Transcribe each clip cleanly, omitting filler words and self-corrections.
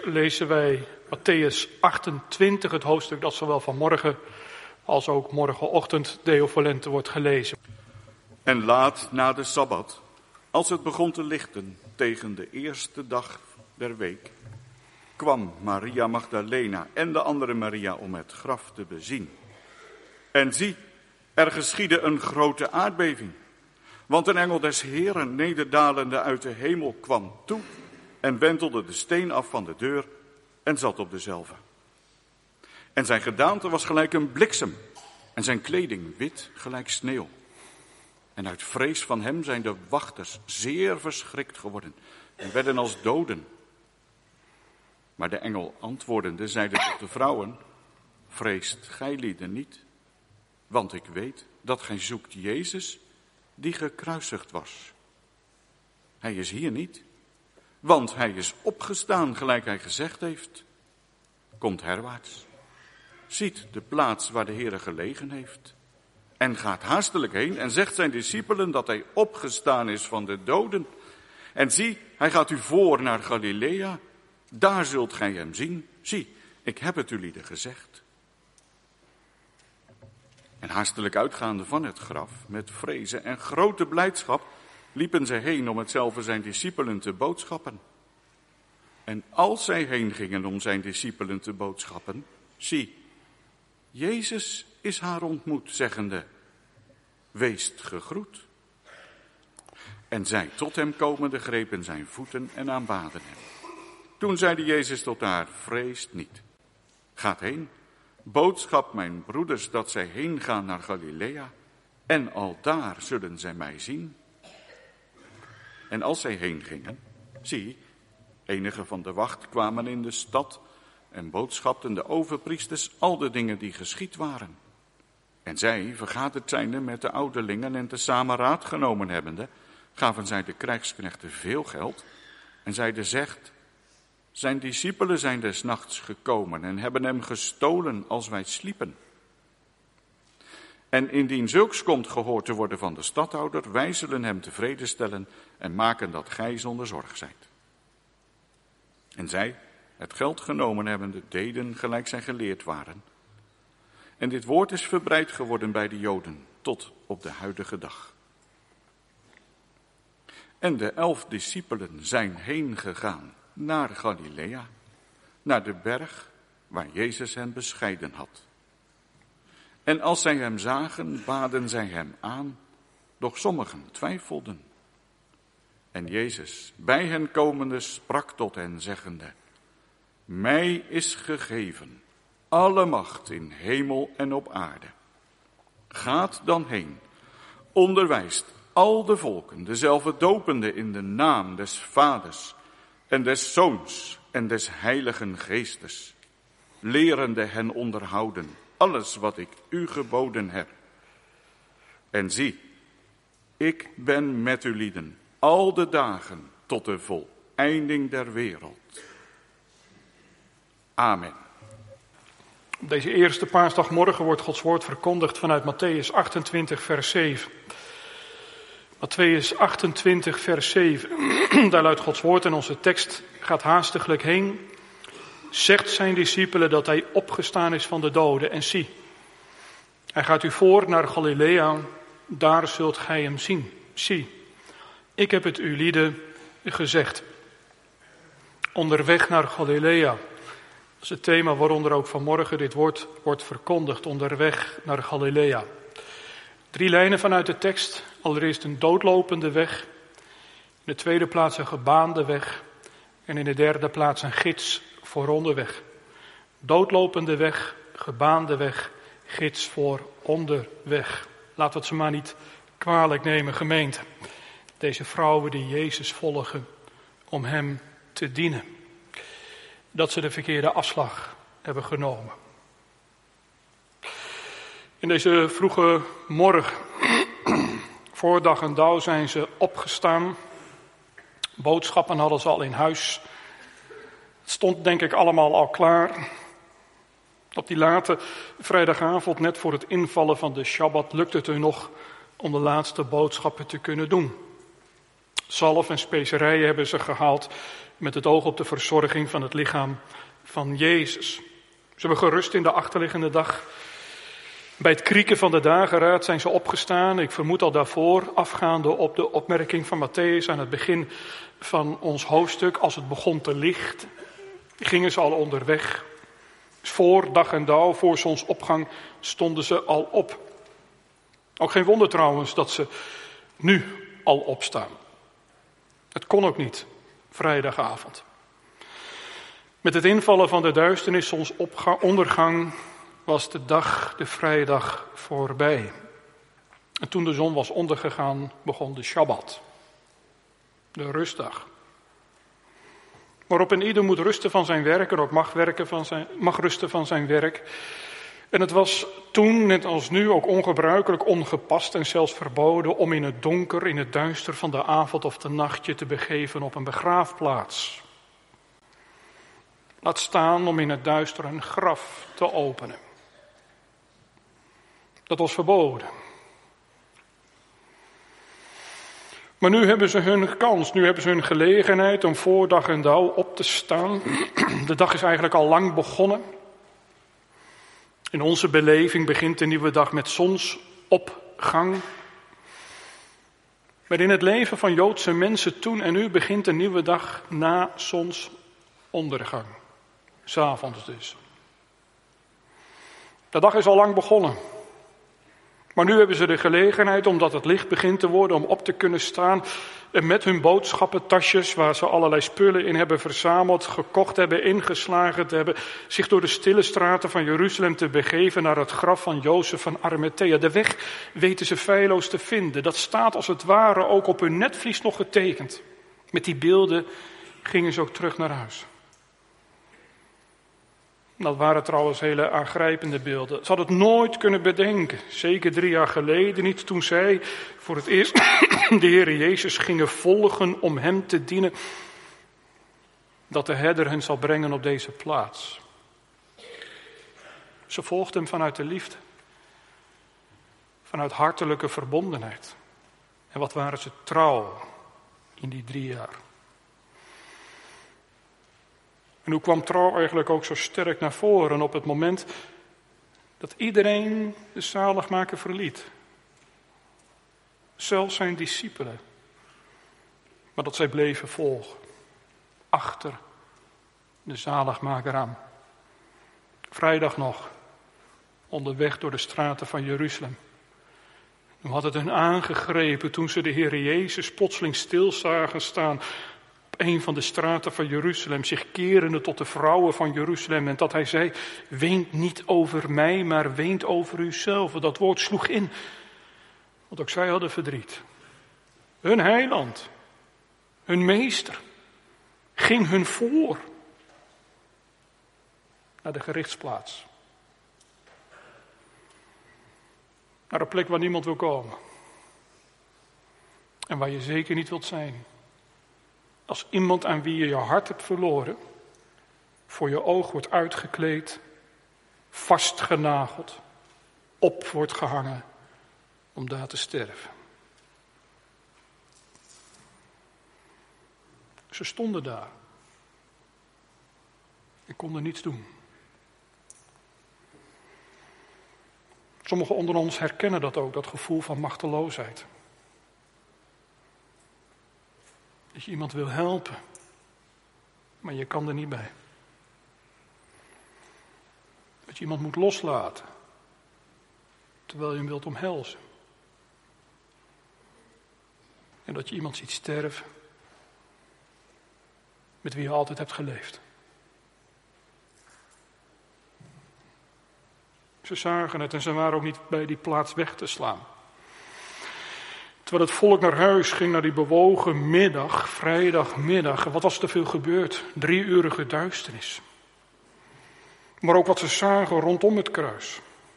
lezen wij Mattheüs 28, het hoofdstuk dat zowel vanmorgen als ook morgenochtend Deo Volente wordt gelezen. En laat na de Sabbat, als het begon te lichten tegen de eerste dag der week, kwam Maria Magdalena en de andere Maria om het graf te bezien. En zie, er geschiedde een grote aardbeving, want een engel des Heeren nederdalende uit de hemel kwam toe en wentelde de steen af van de deur en zat op dezelve. En zijn gedaante was gelijk een bliksem en zijn kleding wit gelijk sneeuw. En uit vrees van hem zijn de wachters zeer verschrikt geworden en werden als doden. Maar de engel antwoordende zeide tot de vrouwen: vreest gijlieden niet, want ik weet dat gij zoekt Jezus die gekruisigd was. Hij is hier niet, want hij is opgestaan gelijk hij gezegd heeft. Komt herwaarts, ziet de plaats waar de Heere gelegen heeft en gaat haastelijk heen en zegt zijn discipelen dat hij opgestaan is van de doden. En zie, hij gaat u voor naar Galilea, daar zult gij hem zien. Zie, ik heb het ulieden gezegd. En haastelijk uitgaande van het graf, met vrezen en grote blijdschap, liepen zij heen om hetzelfde zijn discipelen te boodschappen. En als zij heen gingen om zijn discipelen te boodschappen, zie, Jezus is haar ontmoet, zeggende: weest gegroet. En zij tot hem komende grepen zijn voeten en aanbaden hem. Toen zeide Jezus tot haar: vreest niet, gaat heen, boodschap mijn broeders dat zij heen gaan naar Galilea, en aldaar zullen zij mij zien. En als zij heen gingen, zie, enigen van de wacht kwamen in de stad en boodschapten de overpriesters al de dingen die geschied waren. En zij, vergaderd zijnde met de ouderlingen en tezamen raad genomen hebbende, gaven zij de krijgsknechten veel geld en zeiden: zegt, zijn discipelen zijn des nachts gekomen en hebben hem gestolen als wij sliepen. En indien zulks komt gehoord te worden van de stadhouder, wij zullen hem tevreden stellen en maken dat gij zonder zorg zijt. En zij, het geld genomen hebbende, deden gelijk zij geleerd waren. En dit woord is verbreid geworden bij de Joden tot op de huidige dag. En de 11 discipelen zijn heen gegaan naar Galilea, naar de berg waar Jezus hen bescheiden had. En als zij hem zagen, baden zij hem aan, doch sommigen twijfelden. En Jezus, bij hen komende, sprak tot hen, zeggende: mij is gegeven alle macht in hemel en op aarde. Gaat dan heen, onderwijst al de volken, dezelfde dopende in de naam des Vaders en des Zoons en des Heiligen Geestes, lerende hen onderhouden alles wat ik u geboden heb. En zie, ik ben met u lieden al de dagen tot de voleinding der wereld. Amen. Op deze eerste paasdagmorgen wordt Gods woord verkondigd vanuit Mattheüs 28, vers 7. Mattheüs 28, vers 7. Daar luidt Gods woord en onze tekst: gaat haastiglijk heen, zegt zijn discipelen dat hij opgestaan is van de doden. En zie, hij gaat u voor naar Galilea, daar zult gij hem zien. Zie, ik heb het ulieden gezegd. Onderweg naar Galilea. Dat is het thema waaronder ook vanmorgen dit woord wordt verkondigd. Onderweg naar Galilea. 3 lijnen vanuit de tekst. Allereerst een doodlopende weg. In de tweede plaats een gebaande weg. En in de derde plaats een gids voor onderweg. Doodlopende weg, gebaande weg, gids voor onderweg. Laten we het ze maar niet kwalijk nemen, gemeente. Deze vrouwen die Jezus volgen om hem te dienen. Dat ze de verkeerde afslag hebben genomen. In deze vroege morgen, voor dag en dauw, zijn ze opgestaan. Boodschappen hadden ze al in huis. Het stond denk ik allemaal al klaar. Op die late vrijdagavond, net voor het invallen van de Shabbat, lukte het hun nog om de laatste boodschappen te kunnen doen. Zalf en specerijen hebben ze gehaald met het oog op de verzorging van het lichaam van Jezus. Ze hebben gerust in de achterliggende dag. Bij het krieken van de dageraad zijn ze opgestaan. Ik vermoed al daarvoor, afgaande op de opmerking van Matthäus aan het begin van ons hoofdstuk. Als het begon te lichten, gingen ze al onderweg. Voor dag en dauw, voor zonsopgang, stonden ze al op. Ook geen wonder trouwens dat ze nu al opstaan. Het kon ook niet, vrijdagavond. Met het invallen van de duisternis, zonsondergang, was de dag, de vrijdag, voorbij. En toen de zon was ondergegaan, begon de Shabbat, de rustdag. Waarop een ieder moet rusten van zijn werk en ook mag rusten van zijn werk. En het was toen, net als nu, ook ongebruikelijk, ongepast en zelfs verboden om in het donker, in het duister van de avond of de nacht je te begeven op een begraafplaats. Laat staan om in het duister een graf te openen. Dat was verboden. Maar nu hebben ze hun kans, nu hebben ze hun gelegenheid om voor dag en dauw op te staan. De dag is eigenlijk al lang begonnen. In onze beleving begint de nieuwe dag met zonsopgang. Maar in het leven van Joodse mensen toen en nu begint de nieuwe dag na zonsondergang. 's Avonds dus. De dag is al lang begonnen. Maar nu hebben ze de gelegenheid, omdat het licht begint te worden, om op te kunnen staan en met hun boodschappentasjes, waar ze allerlei spullen in hebben verzameld, gekocht hebben, ingeslagen te hebben, zich door de stille straten van Jeruzalem te begeven naar het graf van Jozef van Arimathea. De weg weten ze feilloos te vinden. Dat staat als het ware ook op hun netvlies nog getekend. Met die beelden gingen ze ook terug naar huis. Dat waren trouwens hele aangrijpende beelden. Ze hadden het nooit kunnen bedenken. Zeker 3 jaar geleden niet, toen zij voor het eerst de Heer Jezus gingen volgen om hem te dienen. Dat de herder hen zal brengen op deze plaats. Ze volgden hem vanuit de liefde. Vanuit hartelijke verbondenheid. En wat waren ze trouw in die 3 jaar. En hoe kwam trouw eigenlijk ook zo sterk naar voren op het moment dat iedereen de zaligmaker verliet. Zelfs zijn discipelen. Maar dat zij bleven volgen. Achter de zaligmaker aan. Vrijdag nog. Onderweg door de straten van Jeruzalem. Nu had het hen aangegrepen toen ze de Heer Jezus plotseling stil zagen staan een van de straten van Jeruzalem, zich kerende tot de vrouwen van Jeruzalem. En dat hij zei, weent niet over mij, maar weent over uzelf. Dat woord sloeg in, want ook zij hadden verdriet. Hun heiland, hun meester, ging hun voor naar de gerichtsplaats. Naar een plek waar niemand wil komen. En waar je zeker niet wilt zijn. Als iemand aan wie je je hart hebt verloren, voor je oog wordt uitgekleed, vastgenageld, op wordt gehangen om daar te sterven. Ze stonden daar en konden niets doen. Sommigen onder ons herkennen dat ook, dat gevoel van machteloosheid. Dat je iemand wil helpen, maar je kan er niet bij. Dat je iemand moet loslaten, terwijl je hem wilt omhelzen. En dat je iemand ziet sterven, met wie je altijd hebt geleefd. Ze zagen het en ze waren ook niet bij die plaats weg te slaan. Terwijl het volk naar huis ging, naar die bewogen middag, vrijdagmiddag. Wat was er veel gebeurd? 3-urige duisternis. Maar ook wat ze zagen rondom het kruis.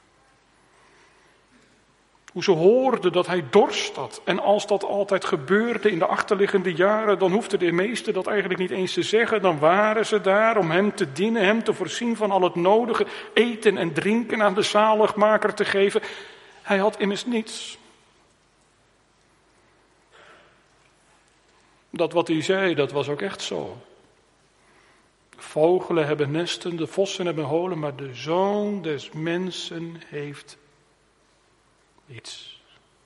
Hoe ze hoorden dat hij dorst had. En als dat altijd gebeurde in de achterliggende jaren, dan hoefden de meesten dat eigenlijk niet eens te zeggen. Dan waren ze daar om hem te dienen, hem te voorzien van al het nodige, eten en drinken aan de zaligmaker te geven. Hij had immers niets. Dat wat hij zei, dat was ook echt zo. Vogelen hebben nesten, de vossen hebben holen, maar de Zoon des Mensen heeft niets.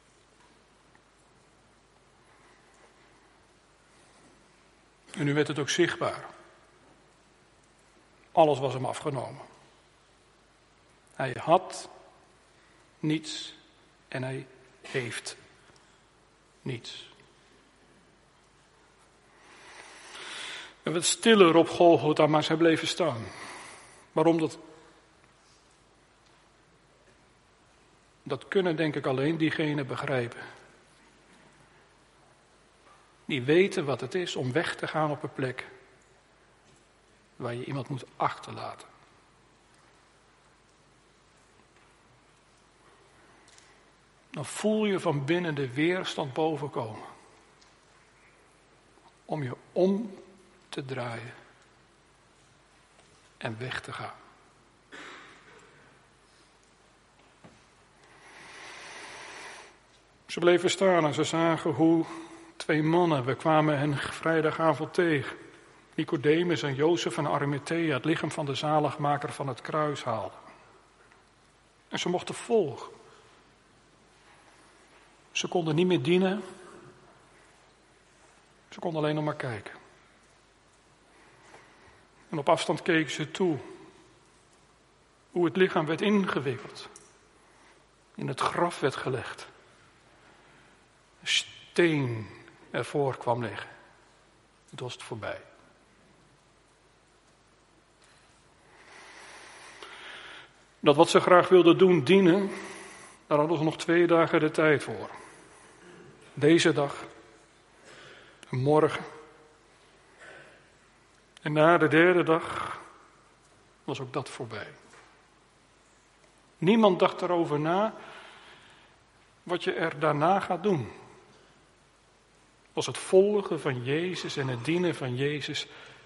En nu werd het ook zichtbaar. Alles was hem afgenomen. Hij had niets en hij heeft niets. Het werd stiller op Golgotha, maar zij bleven staan. Waarom dat kunnen denk ik alleen diegenen begrijpen. Die weten wat het is om weg te gaan op een plek waar je iemand moet achterlaten. Dan voel je van binnen de weerstand bovenkomen. Om je om te draaien en weg te gaan. Ze bleven staan en ze zagen hoe 2 mannen, we kwamen hen vrijdagavond tegen, Nicodemus en Jozef van Arimathea, het lichaam van de zaligmaker van het kruis haalden. En ze mochten volgen. Ze konden niet meer dienen. Ze konden alleen nog maar kijken. En op afstand keken ze toe. Hoe het lichaam werd ingewikkeld. In het graf werd gelegd. Een steen ervoor kwam liggen. Het was het voorbij. Dat wat ze graag wilden doen, dienen, daar hadden ze nog 2 dagen de tijd voor. Deze dag, en morgen. En na de 3e dag was ook dat voorbij. Niemand dacht erover na wat je er daarna gaat doen. Als het volgen van Jezus en het dienen van Jezus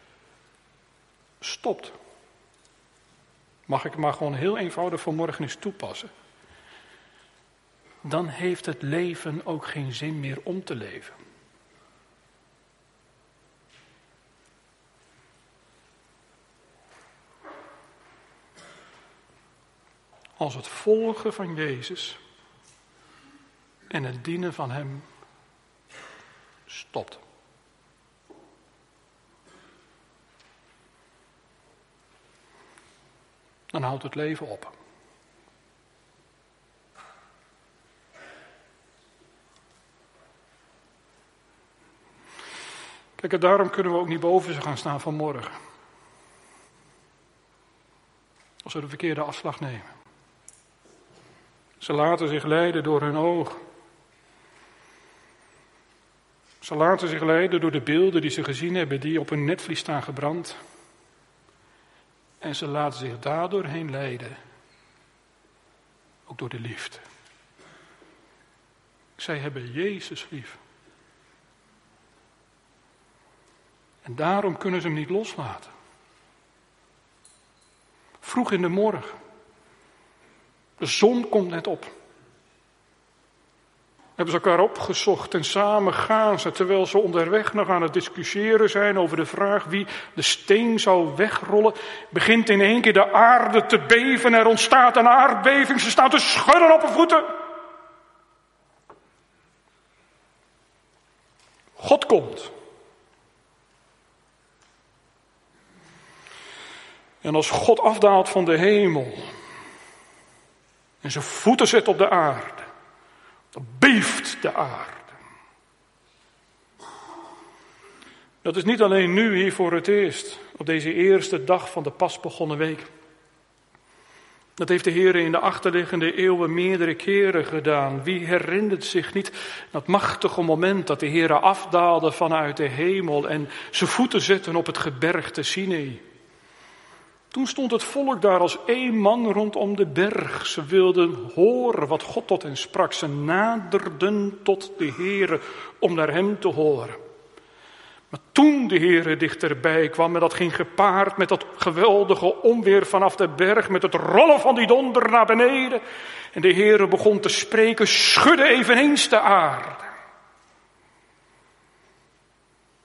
stopt. Mag ik maar gewoon heel eenvoudig vanmorgen eens toepassen. Dan heeft het leven ook geen zin meer om te leven. Als het volgen van Jezus en het dienen van Hem stopt. Dan houdt het leven op. Kijk, en daarom kunnen we ook niet boven ze gaan staan vanmorgen. Als we de verkeerde afslag nemen. Ze laten zich leiden door hun ogen. Ze laten zich leiden door de beelden die ze gezien hebben, die op hun netvlies staan gebrand. En ze laten zich daardoor heen leiden. Ook door de liefde. Zij hebben Jezus lief. En daarom kunnen ze hem niet loslaten. Vroeg in de morgen. De zon komt net op. Hebben ze elkaar opgezocht en samen gaan ze, terwijl ze onderweg nog aan het discussiëren zijn over de vraag wie de steen zou wegrollen, begint in één keer de aarde te beven. Er ontstaat een aardbeving, ze staan te schudden op hun voeten. God komt. En als God afdaalt van de hemel en zijn voeten zet op de aarde, dan beeft de aarde. Dat is niet alleen nu hier voor het eerst, op deze eerste dag van de pas begonnen week. Dat heeft de Heer in de achterliggende eeuwen meerdere keren gedaan. Wie herinnert zich niet dat machtige moment dat de Heer afdaalde vanuit de hemel en zijn voeten zette op het gebergte Sinai. Toen stond het volk daar als 1 man rondom de berg. Ze wilden horen wat God tot hen sprak. Ze naderden tot de Heere om naar hem te horen. Maar toen de Heere dichterbij kwam, en dat ging gepaard met dat geweldige onweer vanaf de berg, met het rollen van die donder naar beneden. En de Heere begon te spreken, schudde eveneens de aarde.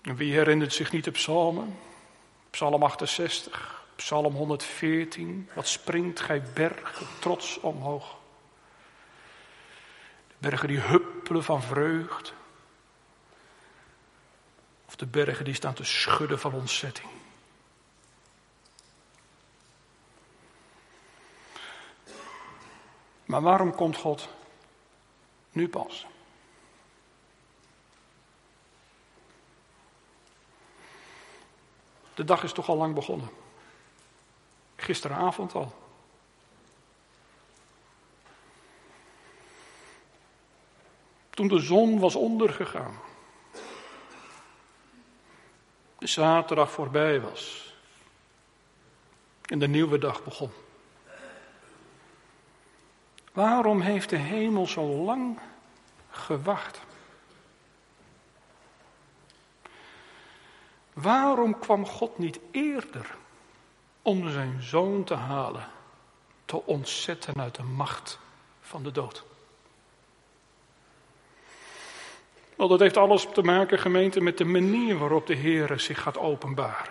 En wie herinnert zich niet de psalmen? Psalm 68, Psalm 114. Wat springt gij bergen trots omhoog. De bergen die huppelen van vreugd. Of de bergen die staan te schudden van ontzetting. Maar waarom komt God nu pas? De dag is toch al lang begonnen. Gisteravond al. Toen de zon was ondergegaan. De zaterdag voorbij was. En de nieuwe dag begon. Waarom heeft de hemel zo lang gewacht? Waarom kwam God niet eerder om zijn zoon te halen, te ontzetten uit de macht van de dood? Wel, dat heeft alles te maken, gemeente, met de manier waarop de Heere zich gaat openbaren.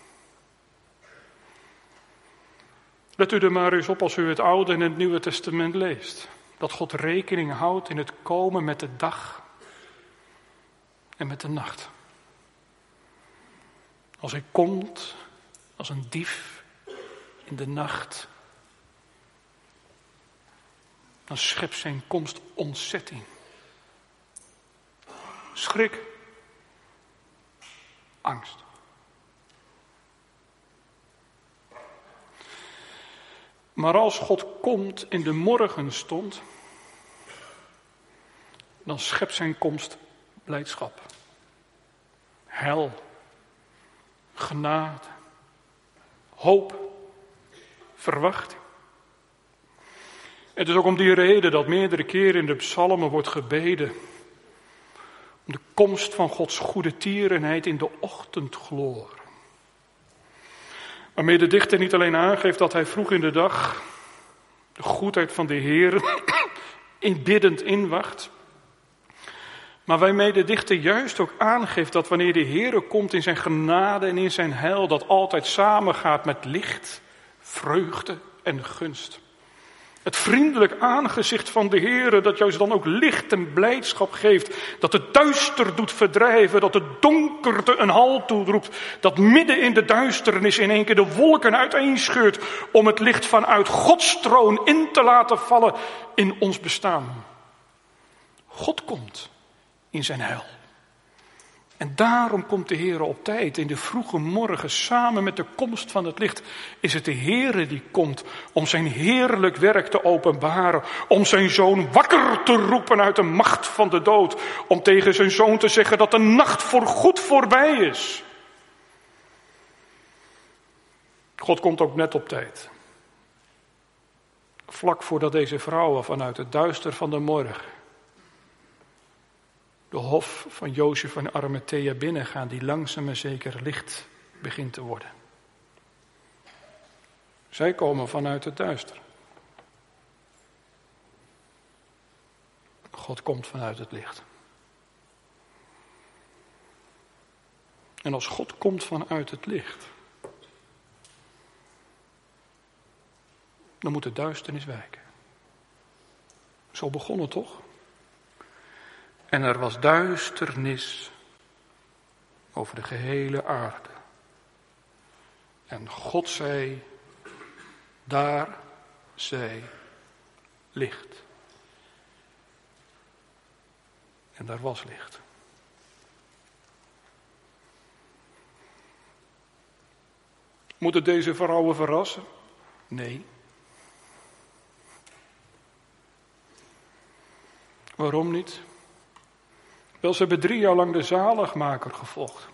Let u er maar eens op als u het Oude en het Nieuwe Testament leest. Dat God rekening houdt in het komen met de dag en met de nacht. Als hij komt als een dief in de nacht, dan schept zijn komst ontzetting. Schrik, angst. Maar als God komt in de morgenstond, dan schept zijn komst blijdschap, heil, genade, hoop, verwachting. Het is ook om die reden dat meerdere keren in de psalmen wordt gebeden om de komst van Gods goede tierenheid in de ochtendgloor. Waarmee de dichter niet alleen aangeeft dat hij vroeg in de dag de goedheid van de Heer inbiddend inwacht, maar waarmee de dichter juist ook aangeeft dat wanneer de Heer komt in zijn genade en in zijn heil, dat altijd samengaat met licht, vreugde en gunst. Het vriendelijk aangezicht van de Heere, dat juist dan ook licht en blijdschap geeft. Dat het duister doet verdrijven, dat het donkerte een halt toeroept. Dat midden in de duisternis in één keer de wolken uiteenscheurt om het licht vanuit Gods troon in te laten vallen in ons bestaan. God komt in zijn heil. En daarom komt de Heere op tijd. In de vroege morgen, samen met de komst van het licht, is het de Heere die komt om zijn heerlijk werk te openbaren. Om zijn zoon wakker te roepen uit de macht van de dood. Om tegen zijn zoon te zeggen dat de nacht voorgoed voorbij is. God komt ook net op tijd. Vlak voordat deze vrouwen vanuit het duister van de morgen de hof van Jozef van Arimathea binnengaan, die langzaam maar zeker licht begint te worden. Zij komen vanuit het duister. God komt vanuit het licht. En als God komt vanuit het licht, dan moet de duisternis wijken. Zo begon het toch? En er was duisternis over de gehele aarde. En God zei, daar zij licht. En daar was licht. Moet het deze vrouwen verrassen? Nee. Waarom niet? Wel, ze hebben 3 jaar lang de zaligmaker gevolgd.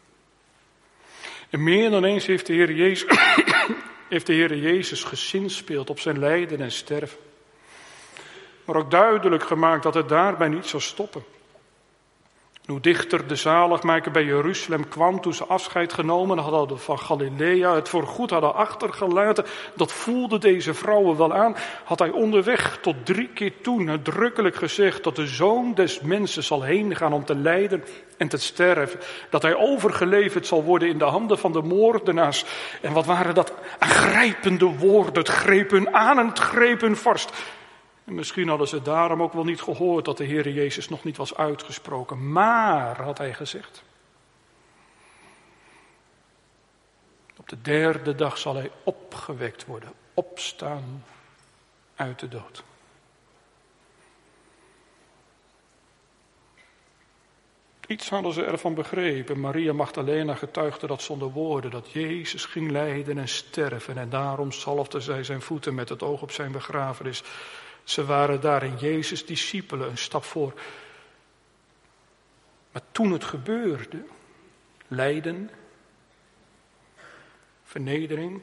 En meer dan eens heeft de Heer Jezus gezinspeeld op zijn lijden en sterven. Maar ook duidelijk gemaakt dat het daarbij niet zou stoppen. Hoe dichter de zaligmaker bij Jeruzalem kwam toen ze afscheid genomen hadden van Galilea, het voorgoed hadden achtergelaten, dat voelden deze vrouwen wel aan, had hij onderweg tot 3 keer toe nadrukkelijk gezegd dat de Zoon des Mensen zal heen gaan om te lijden en te sterven. Dat hij overgeleverd zal worden in de handen van de moordenaars. En wat waren dat aangrijpende woorden, het greep hun aan en het greep hun vast. En misschien hadden ze daarom ook wel niet gehoord dat de Heere Jezus nog niet was uitgesproken. Maar, had hij gezegd, op de 3e dag zal hij opgewekt worden, opstaan uit de dood. Iets hadden ze ervan begrepen. Maria Magdalena getuigde dat zonder woorden, dat Jezus ging lijden en sterven. En daarom zalfde zij zijn voeten met het oog op zijn begrafenis. Ze waren daarin Jezus' discipelen, een stap voor. Maar toen het gebeurde, lijden, vernedering,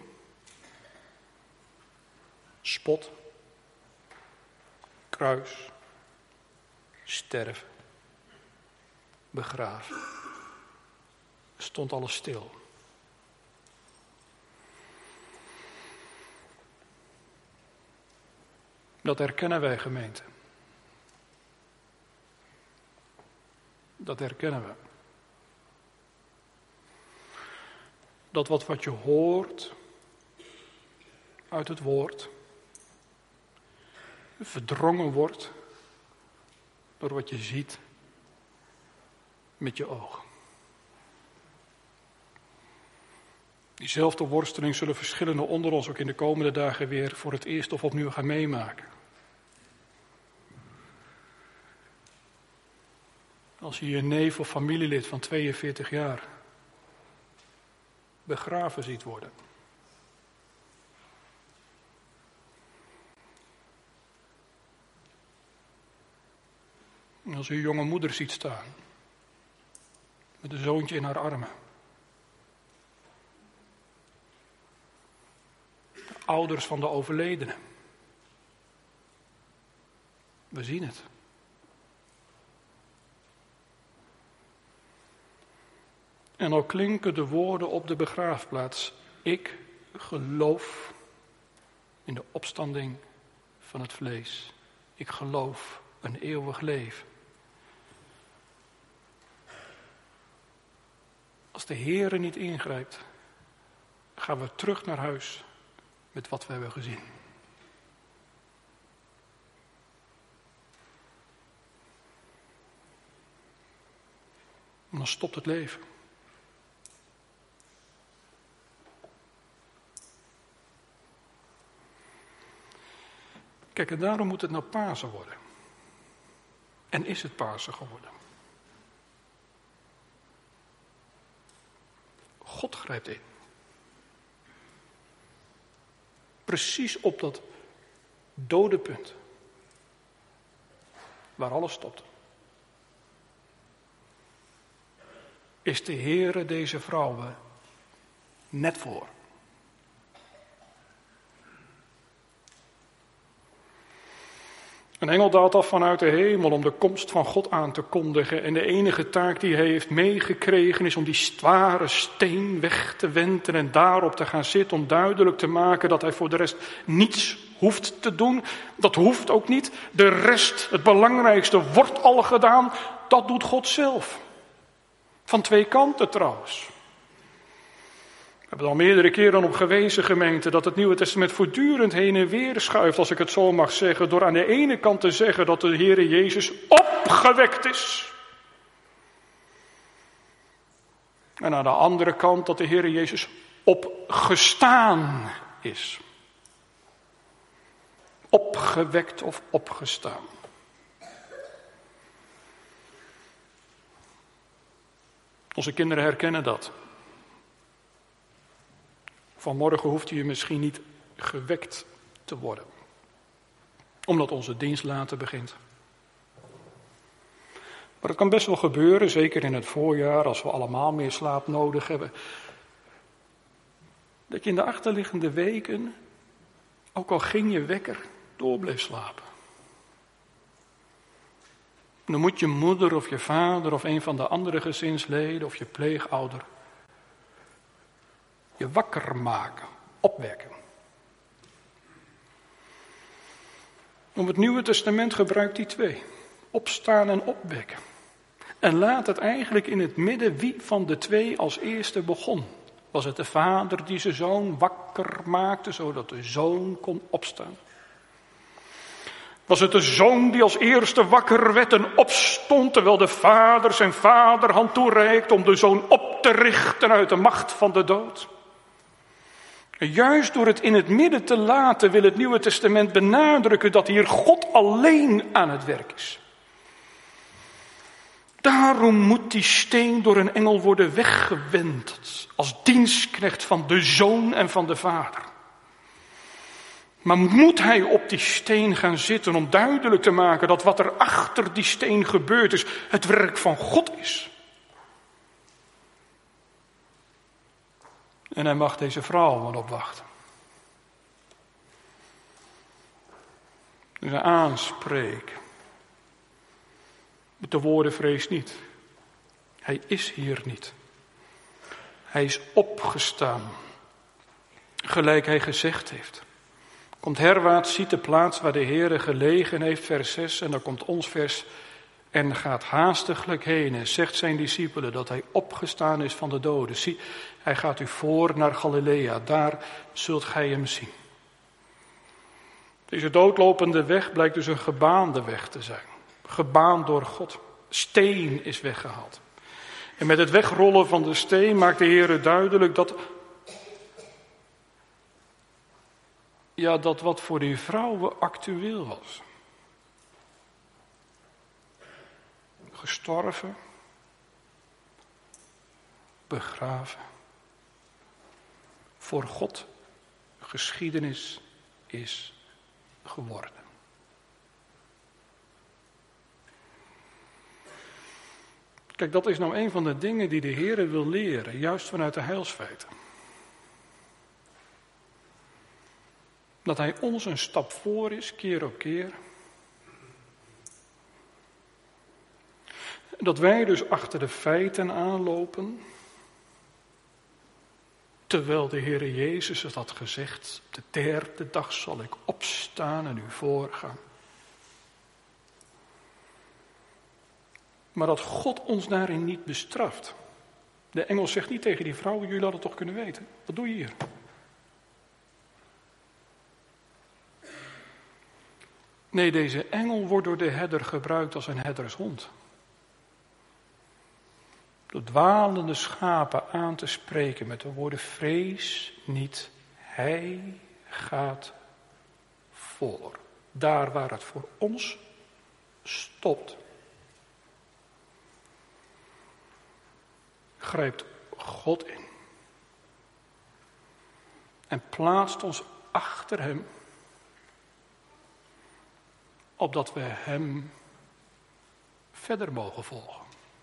spot, kruis, sterven, begraven, stond alles stil. Dat herkennen wij, gemeente. Dat herkennen we. Dat wat je hoort uit het woord verdrongen wordt door wat je ziet met je oog. Diezelfde worsteling zullen verschillende onder ons ook in de komende dagen weer voor het eerst of opnieuw gaan meemaken. Als je je neef of familielid van 42 jaar begraven ziet worden. En als je jonge moeder ziet staan met een zoontje in haar armen. De ouders van de overledene. We zien het. En al klinken de woorden op de begraafplaats. Ik geloof in de opstanding van het vlees. Ik geloof een eeuwig leven. Als de Heere niet ingrijpt, gaan we terug naar huis met wat we hebben gezien. En dan stopt het leven. Kijk, en daarom moet het nou Pasen worden. En is het Pasen geworden. God grijpt in. Precies op dat dode punt. Waar alles stopt. Is de Heere deze vrouwen net voor. Een engel daalt af vanuit de hemel om de komst van God aan te kondigen. En de enige taak die hij heeft meegekregen is om die zware steen weg te wenten en daarop te gaan zitten. Om duidelijk te maken dat hij voor de rest niets hoeft te doen. Dat hoeft ook niet. De rest, het belangrijkste, wordt al gedaan. Dat doet God zelf. Van 2 kanten trouwens. We hebben er al meerdere keren op gewezen, gemeente, dat het Nieuwe Testament voortdurend heen en weer schuift, als ik het zo mag zeggen, door aan de ene kant te zeggen dat de Heere Jezus opgewekt is. En aan de andere kant dat de Heere Jezus opgestaan is. Opgewekt of opgestaan. Onze kinderen herkennen dat. Vanmorgen hoeft u misschien niet gewekt te worden. Omdat onze dienst later begint. Maar het kan best wel gebeuren, zeker in het voorjaar, als we allemaal meer slaap nodig hebben. Dat je in de achterliggende weken, ook al ging je wekker, door bleef slapen. Dan moet je moeder of je vader of een van de andere gezinsleden of je pleegouder je wakker maken, opwekken. Om het Nieuwe Testament gebruikt die twee. Opstaan en opwekken. En laat het eigenlijk in het midden wie van de twee als eerste begon. Was het de vader die zijn zoon wakker maakte, zodat de zoon kon opstaan? Was het de zoon die als eerste wakker werd en opstond, terwijl de vader zijn vaderhand toereikte om de zoon op te richten uit de macht van de dood? En juist door het in het midden te laten wil het Nieuwe Testament benadrukken dat hier God alleen aan het werk is. Daarom moet die steen door een engel worden weggewend als dienstknecht van de zoon en van de vader. Maar moet hij op die steen gaan zitten om duidelijk te maken dat wat er achter die steen gebeurd is, het werk van God is? En hij mag deze vrouwen opwachten. Dus hij aanspreekt. Met de woorden vrees niet. Hij is hier niet. Hij is opgestaan. Gelijk hij gezegd heeft. Komt herwaarts, ziet de plaats waar de Heere gelegen heeft, vers 6. En dan komt ons vers. En gaat haastiglijk heen en zegt zijn discipelen dat hij opgestaan is van de doden. Zie, hij gaat u voor naar Galilea, daar zult gij hem zien. Deze doodlopende weg blijkt dus een gebaande weg te zijn. Gebaand door God. Steen is weggehaald. En met het wegrollen van de steen maakt de Heer duidelijk dat wat voor die vrouwen actueel was. Gestorven, begraven, voor God geschiedenis is geworden. Kijk, dat is nou een van de dingen die de Heer wil leren, juist vanuit de heilsfeiten. Dat hij ons een stap voor is, keer op keer. Dat wij dus achter de feiten aanlopen, terwijl de Heer Jezus het had gezegd, de derde dag zal ik opstaan en u voorgaan. Maar dat God ons daarin niet bestraft. De engel zegt niet tegen die vrouwen, jullie hadden het toch kunnen weten. Wat doe je hier? Nee, deze engel wordt door de herder gebruikt als een herdershond. De dwalende schapen aan te spreken met de woorden vrees niet, hij gaat voor. Daar waar het voor ons stopt. Grijpt God in. En plaatst ons achter hem. Opdat we hem verder mogen volgen.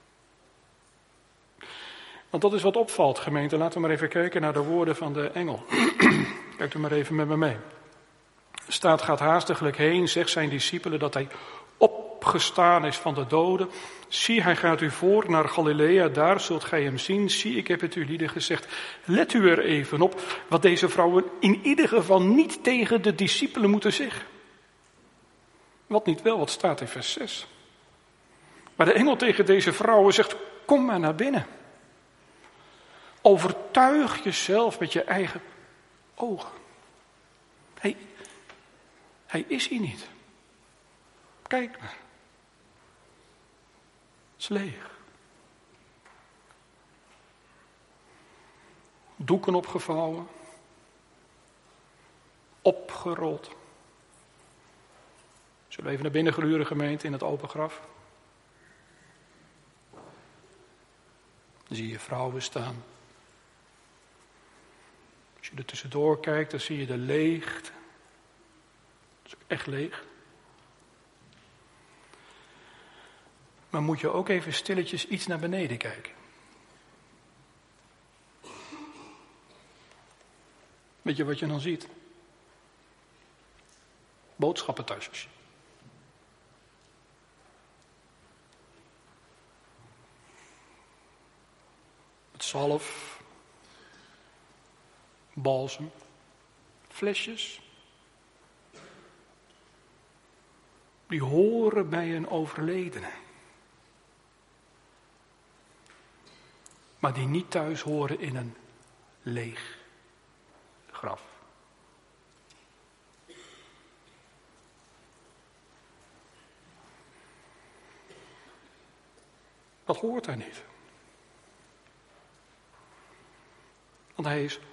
Want dat is wat opvalt, gemeente. Laten we maar even kijken naar de woorden van de engel. Kijk er maar even met me mee. Staat gaat haastiglijk heen, zegt zijn discipelen dat hij opgestaan is van de doden. Zie, hij gaat u voor naar Galilea, daar zult gij hem zien. Zie, ik heb het u lieden gezegd. Let u er even op wat deze vrouwen in ieder geval niet tegen de discipelen moeten zeggen. Wat niet wel, wat staat in vers 6. Maar de engel tegen deze vrouwen zegt, kom maar naar binnen. Overtuig jezelf met je eigen ogen. Hij is hier niet. Kijk maar. Het is leeg. Doeken opgevouwen. Opgerold. Zullen we even naar binnen gluren, gemeente, in het open graf? Dan zie je vrouwen staan. Als je er tussendoor kijkt, dan zie je de leegte. Dat is ook echt leeg. Maar moet je ook even stilletjes iets naar beneden kijken. Weet je wat je dan ziet? Boodschappentasjes. zalf, balsem, flesjes. Die horen bij een overledene. Maar die niet thuis horen in een leeg graf. Dat hoort hij niet. Want hij is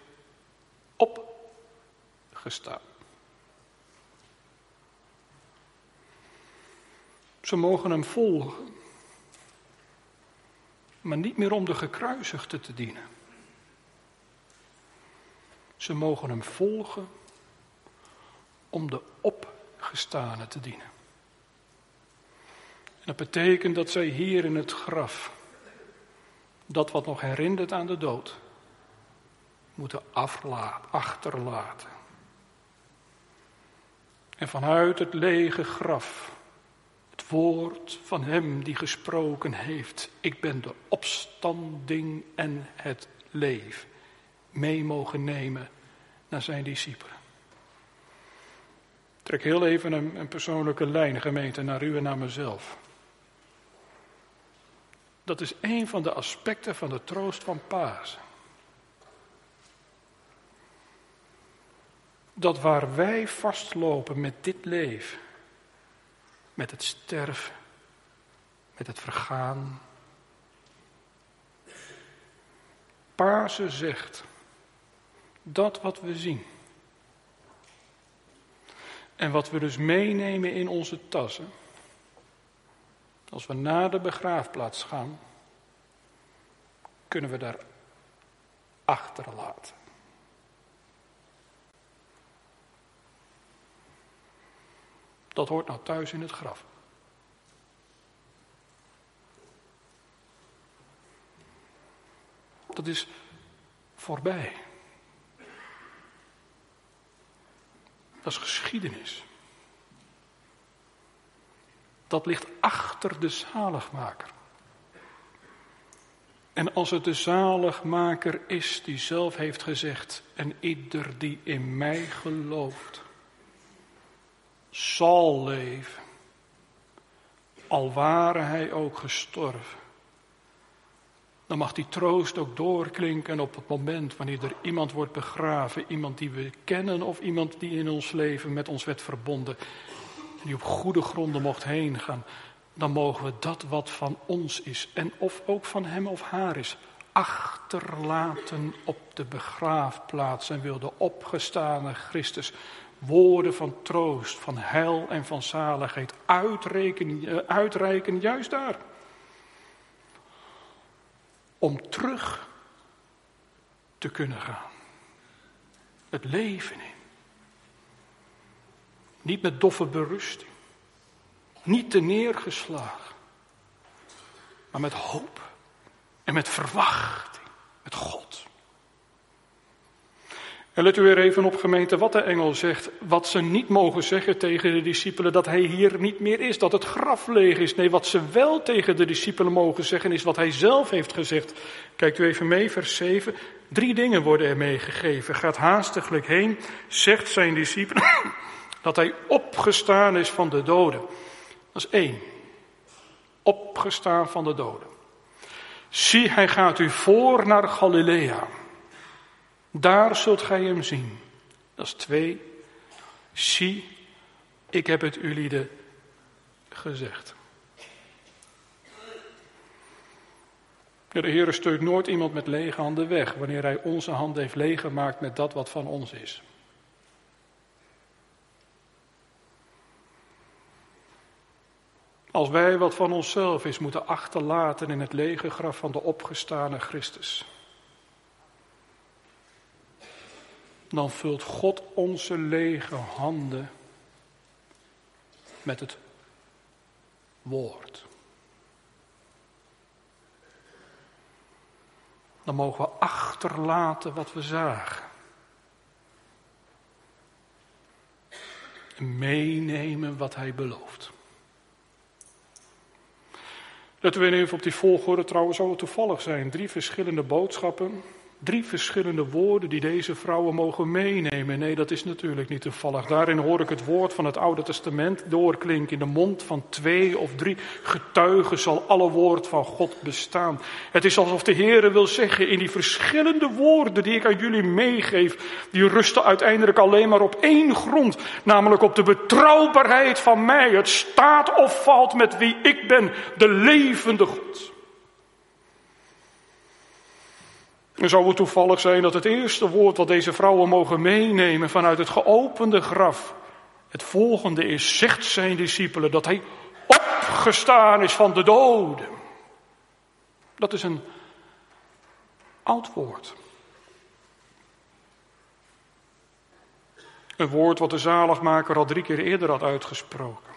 opgestaan. Ze mogen hem volgen, maar niet meer om de gekruisigde te dienen. Ze mogen hem volgen om de opgestane te dienen. En dat betekent dat zij hier in het graf, dat wat nog herinnert aan de dood, moeten achterlaten. En vanuit het lege graf, het woord van hem die gesproken heeft, ik ben de opstanding en het leven, mee mogen nemen naar zijn discipelen. Ik trek heel even een persoonlijke lijn, gemeente, naar u en naar mezelf. Dat is een van de aspecten van de troost van Pasen. Dat waar wij vastlopen met dit leven, met het sterven, met het vergaan. Pasen zegt, dat wat we zien en wat we dus meenemen in onze tassen, als we naar de begraafplaats gaan, kunnen we daar achterlaten. Dat hoort nou thuis in het graf. Dat is voorbij. Dat is geschiedenis. Dat ligt achter de zaligmaker. En als het de zaligmaker is die zelf heeft gezegd, en ieder die in mij gelooft, zal leven, al ware hij ook gestorven. Dan mag die troost ook doorklinken op het moment wanneer er iemand wordt begraven, iemand die we kennen of iemand die in ons leven met ons werd verbonden, die op goede gronden mocht heen gaan. Dan mogen we dat wat van ons is en of ook van hem of haar is, achterlaten op de begraafplaats en wil de opgestane Christus woorden van troost, van heil en van zaligheid uitreiken juist daar. Om terug te kunnen gaan. Het leven in. Niet met doffe berusting. Niet te neergeslagen. Maar met hoop. En met verwachting. Met God. En let u weer even op, gemeente, wat de engel zegt. Wat ze niet mogen zeggen tegen de discipelen, dat hij hier niet meer is. Dat het graf leeg is. Nee, wat ze wel tegen de discipelen mogen zeggen, is wat hij zelf heeft gezegd. Kijkt u even mee, vers 7. 3 dingen worden er meegegeven. Gaat haastiglijk heen, zegt zijn discipelen dat hij opgestaan is van de doden. Dat is 1. Opgestaan van de doden. Zie, hij gaat u voor naar Galilea. Daar zult gij hem zien. Dat is 2. Zie, ik heb het ulieden gezegd. De Heere stuurt nooit iemand met lege handen weg, wanneer hij onze hand heeft leeggemaakt met dat wat van ons is. Als wij wat van onszelf is moeten achterlaten in het lege graf van de opgestane Christus, dan vult God onze lege handen met het woord. Dan mogen we achterlaten wat we zagen. En meenemen wat hij belooft. Letten we even op die volgorde trouwens, zou het toevallig zijn. 3 verschillende boodschappen, 3 verschillende woorden die deze vrouwen mogen meenemen. Nee, dat is natuurlijk niet toevallig. Daarin hoor ik het woord van het Oude Testament doorklinken. In de mond van 2 of 3 getuigen zal alle woord van God bestaan. Het is alsof de Heere wil zeggen, in die verschillende woorden die ik aan jullie meegeef, die rusten uiteindelijk alleen maar op 1 grond, namelijk op de betrouwbaarheid van mij. Het staat of valt met wie ik ben, de levende God. En zou het toevallig zijn dat het eerste woord wat deze vrouwen mogen meenemen vanuit het geopende graf het volgende is: zegt zijn discipelen dat hij opgestaan is van de doden. Dat is een oud woord. Een woord wat de zaligmaker al 3 keer eerder had uitgesproken.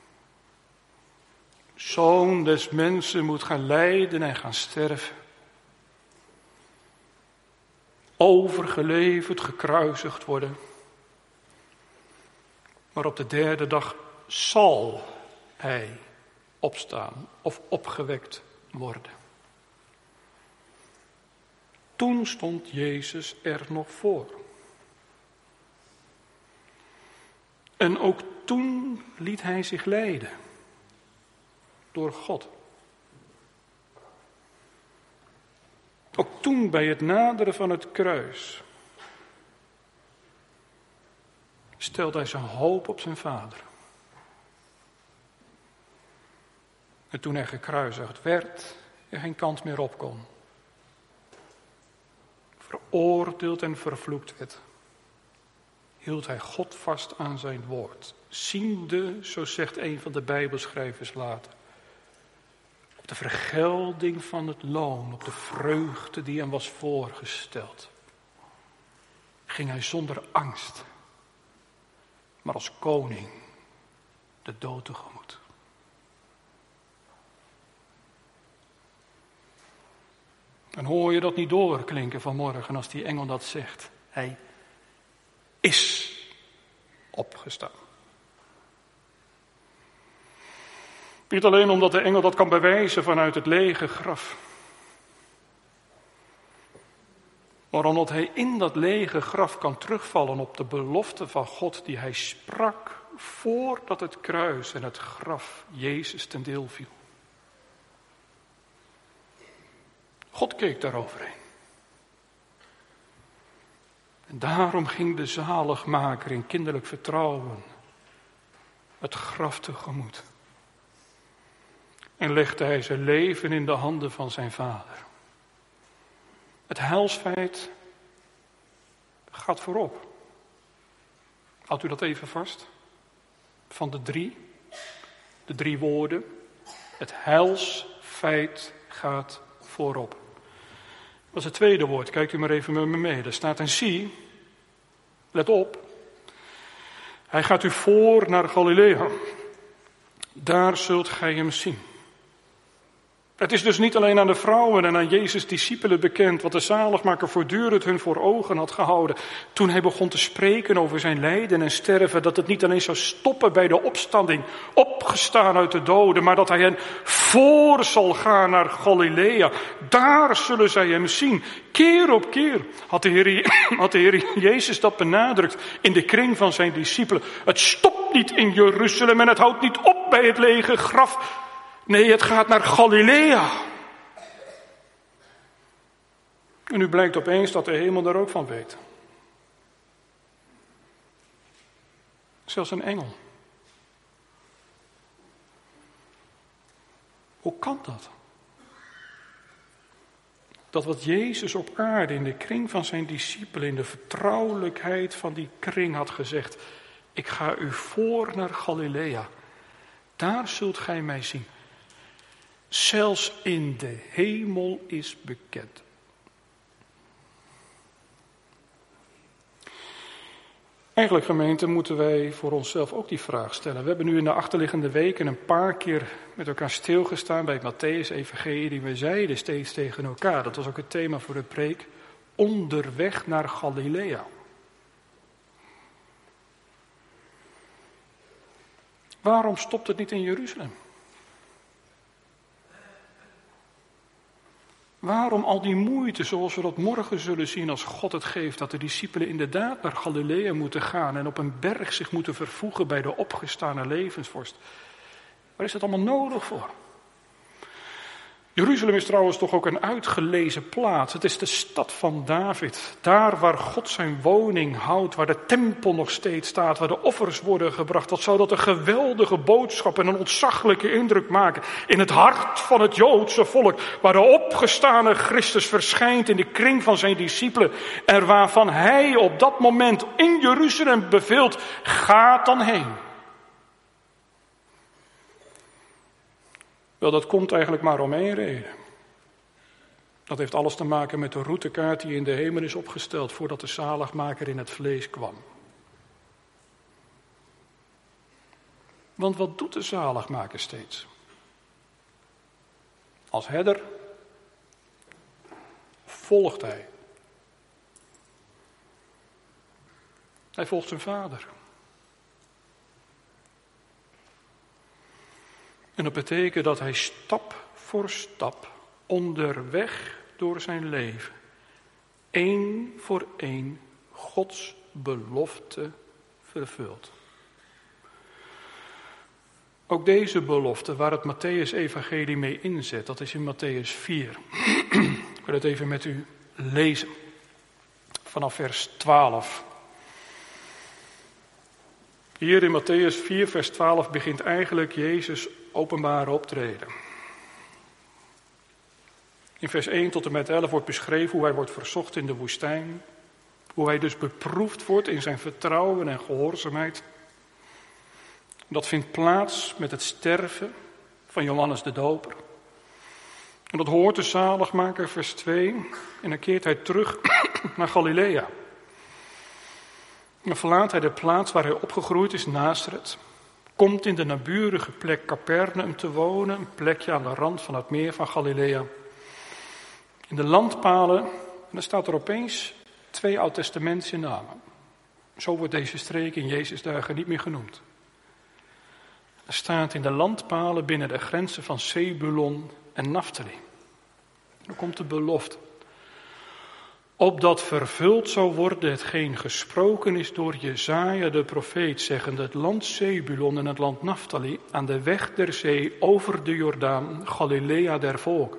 Zoon des mensen moet gaan lijden en gaan sterven. Overgeleverd, gekruisigd worden. Maar op de 3e dag zal hij opstaan of opgewekt worden. Toen stond Jezus er nog voor. En ook toen liet hij zich leiden door God. Ook toen bij het naderen van het kruis stelde hij zijn hoop op zijn Vader. En toen hij gekruisigd werd en geen kant meer op kon, veroordeeld en vervloekt werd, hield hij God vast aan zijn woord. Ziende, zo zegt een van de Bijbelschrijvers later, op de vergelding van het loon, op de vreugde die hem was voorgesteld, ging hij zonder angst, maar als koning de dood tegemoet. En hoor je dat niet doorklinken vanmorgen als die engel dat zegt? Hij is opgestaan. Niet alleen omdat de engel dat kan bewijzen vanuit het lege graf, maar omdat hij in dat lege graf kan terugvallen op de belofte van God die hij sprak voordat het kruis en het graf Jezus ten deel viel. God keek daaroverheen. En daarom ging de zaligmaker in kinderlijk vertrouwen het graf tegemoet. En legde hij zijn leven in de handen van zijn Vader. Het heilsfeit gaat voorop. Houdt u dat even vast? Van de drie woorden. Het heilsfeit gaat voorop. Dat is het tweede woord. Kijkt u maar even met me mee. Daar staat en zie, let op. Hij gaat u voor naar Galilea. Daar zult gij hem zien. Het is dus niet alleen aan de vrouwen en aan Jezus' discipelen bekend wat de zaligmaker voortdurend hun voor ogen had gehouden toen hij begon te spreken over zijn lijden en sterven, dat het niet alleen zou stoppen bij de opstanding, opgestaan uit de doden, maar dat hij hen voor zal gaan naar Galilea. Daar zullen zij hem zien. Keer op keer had de Heer Jezus dat benadrukt in de kring van zijn discipelen. Het stopt niet in Jeruzalem en het houdt niet op bij het lege graf. Nee, het gaat naar Galilea. En nu blijkt opeens dat de hemel daar ook van weet. Zelfs een engel. Hoe kan dat? Dat wat Jezus op aarde in de kring van zijn discipelen, in de vertrouwelijkheid van die kring had gezegd: ik ga u voor naar Galilea. Daar zult gij mij zien. Zelfs in de hemel is bekend. Eigenlijk, gemeente, moeten wij voor onszelf ook die vraag stellen. We hebben nu in de achterliggende weken een paar keer met elkaar stilgestaan bij het Mattheüs-evangelie. We zeiden steeds tegen elkaar, dat was ook het thema voor de preek, onderweg naar Galilea. Waarom stopt het niet in Jeruzalem? Waarom al die moeite, zoals we dat morgen zullen zien als God het geeft, dat de discipelen inderdaad naar Galilea moeten gaan en op een berg zich moeten vervoegen bij de opgestane levensvorst? Waar is dat allemaal nodig voor? Jeruzalem is trouwens toch ook een uitgelezen plaats. Het is de stad van David. Daar waar God zijn woning houdt, waar de tempel nog steeds staat, waar de offers worden gebracht. Dat zou dat een geweldige boodschap en een ontzaglijke indruk maken in het hart van het Joodse volk, waar de opgestane Christus verschijnt in de kring van zijn discipelen en waarvan hij op dat moment in Jeruzalem beveelt, ga dan heen. Wel, dat komt eigenlijk maar om één reden. Dat heeft alles te maken met de routekaart die in de hemel is opgesteld voordat de zaligmaker in het vlees kwam. Want wat doet de zaligmaker steeds? Als herder volgt hij. Hij volgt zijn vader. En dat betekent dat hij stap voor stap onderweg door zijn leven één voor één Gods belofte vervult. Ook deze belofte waar het Mattheüs-evangelie mee inzet, dat is in Mattheüs 4. Ik wil het even met u lezen. Vanaf vers 12. Hier in Mattheüs 4, vers 12 begint eigenlijk Jezus' openbare optreden. In vers 1 tot en met 11 wordt beschreven hoe hij wordt verzocht in de woestijn. Hoe hij dus beproefd wordt in zijn vertrouwen en gehoorzaamheid. Dat vindt plaats met het sterven van Johannes de Doper. En dat hoort de zaligmaker, vers 2. En dan keert hij terug naar Galilea. Dan verlaat hij de plaats waar hij opgegroeid is, Nazareth. Komt in de naburige plek Capernaum te wonen, een plekje aan de rand van het meer van Galilea. In de landpalen, en dan staat er opeens 2 oud-testamentische namen. Zo wordt deze streek in Jezus' dagen niet meer genoemd. Er staat in de landpalen binnen de grenzen van Zebulon en Naftali. Dan komt de belofte. Opdat vervuld zou worden hetgeen gesproken is door Jesaja de profeet, zeggende: het land Zebulon en het land Naftali, aan de weg der zee, over de Jordaan, Galilea der volken.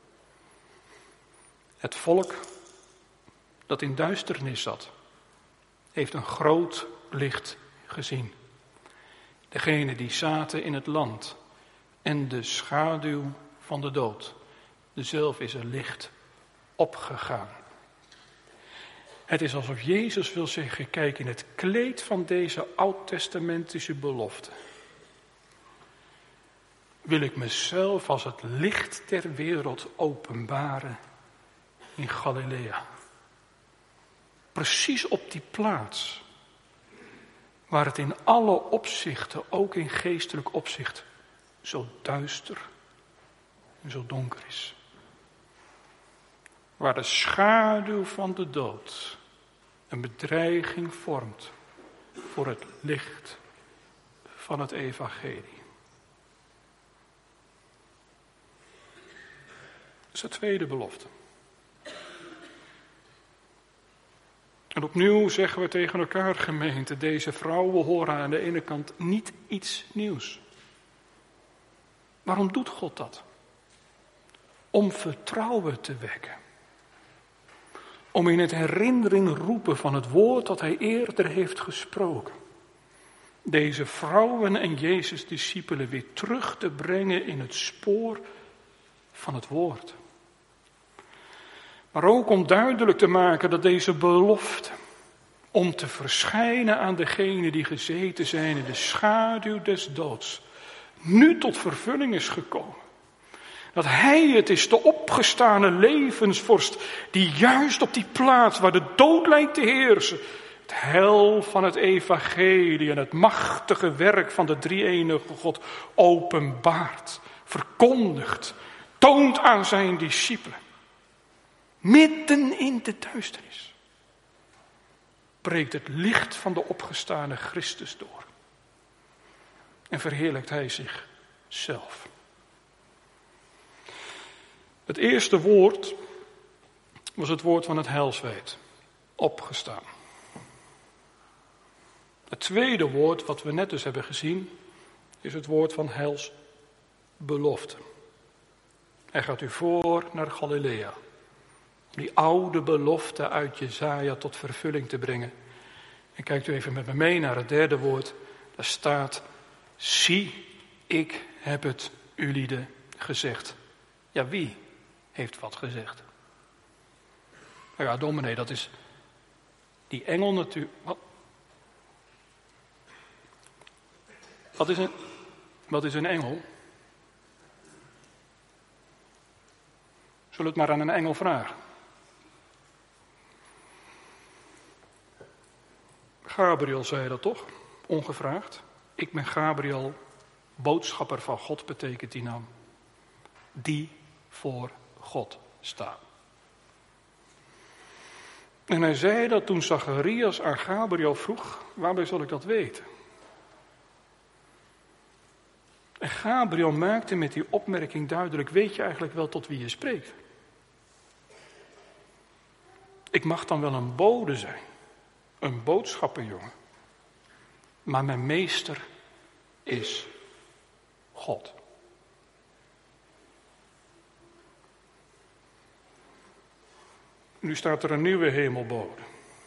Het volk dat in duisternis zat, heeft een groot licht gezien. Degenen die zaten in het land en de schaduw van de dood, dezelfde is er licht opgegaan. Het is alsof Jezus wil zeggen, kijk, in het kleed van deze oud-testamentische belofte wil ik mezelf als het licht der wereld openbaren in Galilea. Precies op die plaats waar het in alle opzichten, ook in geestelijk opzicht, zo duister en zo donker is. Waar de schaduw van de dood een bedreiging vormt voor het licht van het evangelie. Dat is de tweede belofte. En opnieuw zeggen we tegen elkaar, gemeente, deze vrouwen horen aan de ene kant niet iets nieuws. Waarom doet God dat? Om vertrouwen te wekken. Om in het herinnering roepen van het woord dat hij eerder heeft gesproken. Deze vrouwen en Jezus' discipelen weer terug te brengen in het spoor van het woord. Maar ook om duidelijk te maken dat deze belofte, om te verschijnen aan degenen die gezeten zijn in de schaduw des doods, nu tot vervulling is gekomen. Dat hij het is, de opgestane levensvorst, die juist op die plaats waar de dood lijkt te heersen, het heil van het evangelie en het machtige werk van de drie-enige God openbaart, verkondigt, toont aan zijn discipelen. Midden in de duisternis breekt het licht van de opgestane Christus door. En verheerlijkt hij zichzelf. Het eerste woord was het woord van het heilsweet. Opgestaan. Het tweede woord, wat we net dus hebben gezien, is het woord van heilsbelofte. Hij gaat u voor naar Galilea. Om die oude belofte uit Jesaja tot vervulling te brengen. En kijkt u even met me mee naar het derde woord. Daar staat, zie, ik heb het ulieden gezegd. Ja, wie heeft wat gezegd? Nou ja, dominee, dat is die engel natuurlijk. Wat is een engel? Zullen we het maar aan een engel vragen? Gabriel zei dat toch? Ongevraagd. Ik ben Gabriel, boodschapper van God betekent die naam. Die voor God staat. En hij zei dat toen Zacharias aan Gabriel vroeg, waarbij zal ik dat weten? En Gabriel maakte met die opmerking duidelijk, weet je eigenlijk wel tot wie je spreekt? Ik mag dan wel een bode zijn, een boodschappenjongen, maar mijn meester is God. Nu staat er een nieuwe hemelbode.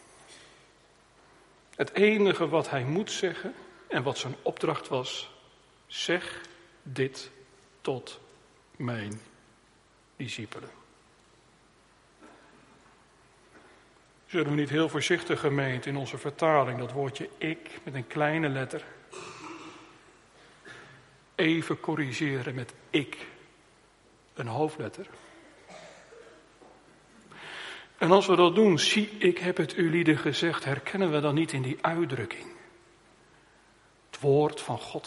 Het enige wat hij moet zeggen en wat zijn opdracht was, zeg dit tot mijn discipelen. Zullen we niet heel voorzichtig, gemeente, in onze vertaling dat woordje ik met een kleine letter even corrigeren met ik, een hoofdletter? En als we dat doen, zie, ik heb het ulieden gezegd, herkennen we dan niet in die uitdrukking het woord van God?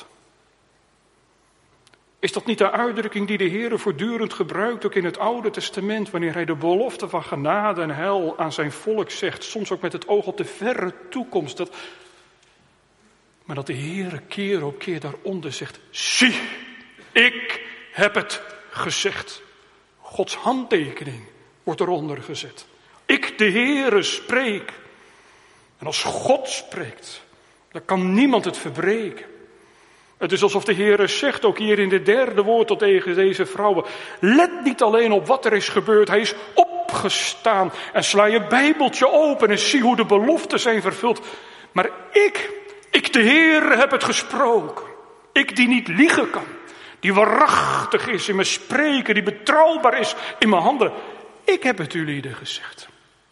Is dat niet de uitdrukking die de Heer voortdurend gebruikt, ook in het Oude Testament, wanneer hij de belofte van genade en heil aan zijn volk zegt, soms ook met het oog op de verre toekomst, maar dat de Heer keer op keer daaronder zegt, zie, ik heb het gezegd. Gods handtekening wordt eronder gezet. Ik, de Heere, spreek. En als God spreekt, dan kan niemand het verbreken. Het is alsof de Heere zegt, ook hier in het derde woord tot tegen deze vrouwen, let niet alleen op wat er is gebeurd, hij is opgestaan. En sla je Bijbeltje open en zie hoe de beloften zijn vervuld. Maar ik de Heere, heb het gesproken. Ik die niet liegen kan, die waarachtig is in mijn spreken, die betrouwbaar is in mijn handen. Ik heb het ulieden gezegd.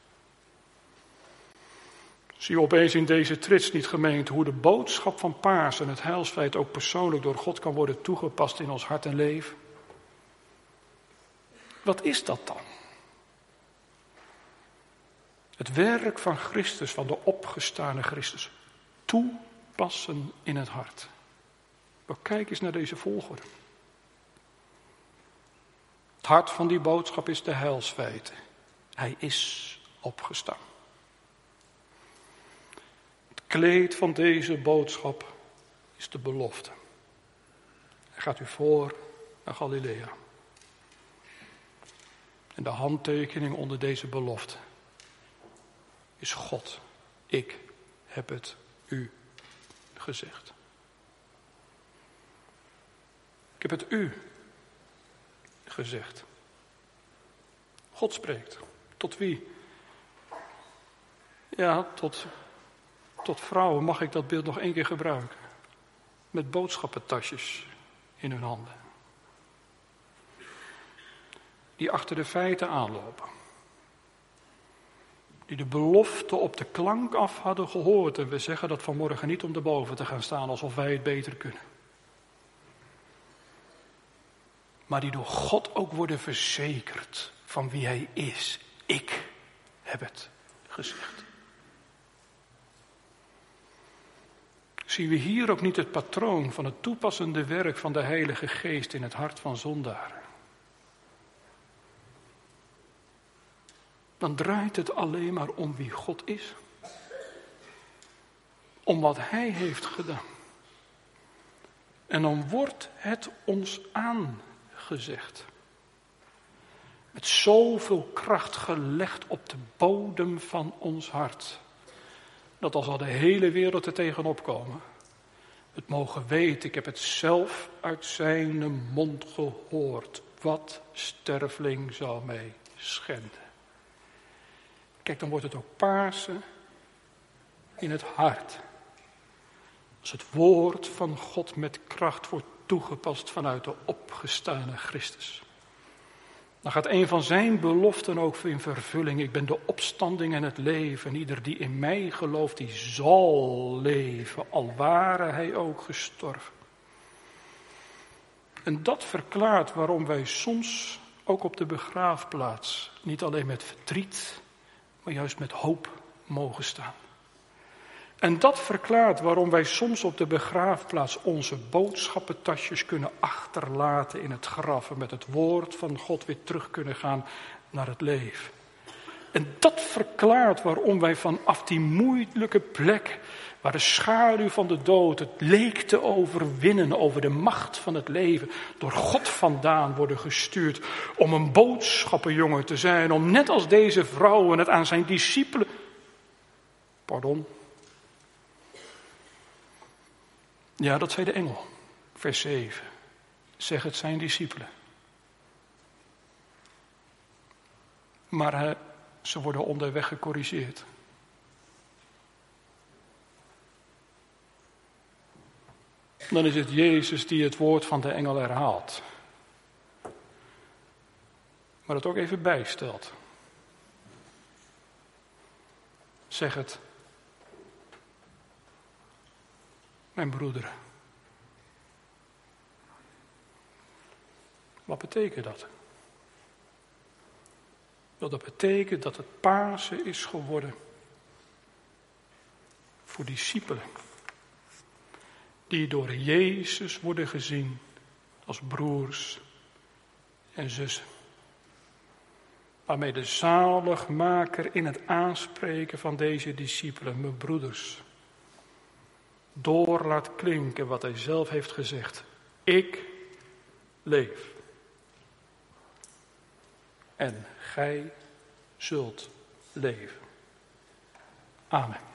Zie je opeens in deze trits niet, gemeente, hoe de boodschap van Pasen en het heilsfeit ook persoonlijk door God kan worden toegepast in ons hart en leven? Wat is dat dan? Het werk van Christus, van de opgestane Christus, toepassen in het hart. Maar kijk eens naar deze volgorde. Het hart van die boodschap is de heilsfeiten. Hij is opgestaan. Het kleed van deze boodschap is de belofte. Hij gaat u voor naar Galilea. En de handtekening onder deze belofte is God. Ik heb het u gezegd. Ik heb het u gezegd. God spreekt. Tot wie? Ja, tot vrouwen. Mag ik dat beeld nog één keer gebruiken? Met boodschappentasjes in hun handen. Die achter de feiten aanlopen. Die de belofte op de klank af hadden gehoord. En we zeggen dat vanmorgen niet om erboven te gaan staan alsof wij het beter kunnen. Maar die door God ook worden verzekerd van wie hij is. Ik heb het gezegd. Zien we hier ook niet het patroon van het toepassende werk van de Heilige Geest in het hart van zondaren? Dan draait het alleen maar om wie God is. Om wat hij heeft gedaan. En dan wordt het ons aangezegd. met zoveel kracht gelegd op de bodem van ons hart, dat als al de hele wereld er tegenop komen, het mogen weten, ik heb het zelf uit zijn mond gehoord. Wat sterveling zal mij schenden? Kijk, dan wordt het ook Pasen in het hart. Als het woord van God met kracht wordt toegepast vanuit de opgestane Christus. Dan gaat een van zijn beloften ook in vervulling. Ik ben de opstanding en het leven. Ieder die in mij gelooft, die zal leven, al ware hij ook gestorven. En dat verklaart waarom wij soms ook op de begraafplaats niet alleen met verdriet, maar juist met hoop mogen staan. En dat verklaart waarom wij soms op de begraafplaats onze boodschappentasjes kunnen achterlaten in het graf en met het woord van God weer terug kunnen gaan naar het leven. En dat verklaart waarom wij vanaf die moeilijke plek, waar de schaduw van de dood het leek te overwinnen over de macht van het leven, door God vandaan worden gestuurd om een boodschappenjongen te zijn, om net als deze vrouwen het aan zijn discipelen, Ja, dat zei de engel, vers 7. Zeg het zijn discipelen. Maar ze worden onderweg gecorrigeerd. Dan is het Jezus die het woord van de engel herhaalt. Maar het ook even bijstelt. Zeg het. Mijn broederen. Wat betekent dat? Wel, dat betekent dat het Pasen is geworden voor discipelen. Die door Jezus worden gezien als broers en zussen. Waarmee de zaligmaker in het aanspreken van deze discipelen, mijn broeders, door laat klinken wat hij zelf heeft gezegd. Ik leef. En gij zult leven. Amen.